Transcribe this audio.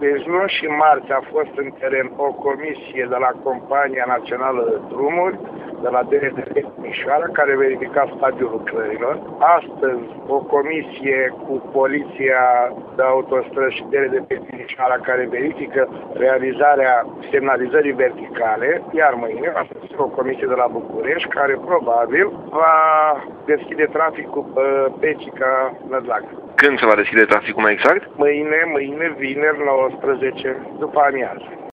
Deci luni și marți a fost în teren o comisie de la Compania Națională de Drumuri, de la DRD Timișoara, care verifica stadiul lucrărilor. Astăzi o comisie cu Poliția de Autostrăzi și DRD Timișoara care verifică realizarea semnalizării verticale, iar mâine va fi o comisie de la București care probabil va deschide traficul pe Pecica Nădlac. Când se va deschide traficul mai exact? Mâine, vineri, 19, după amiază.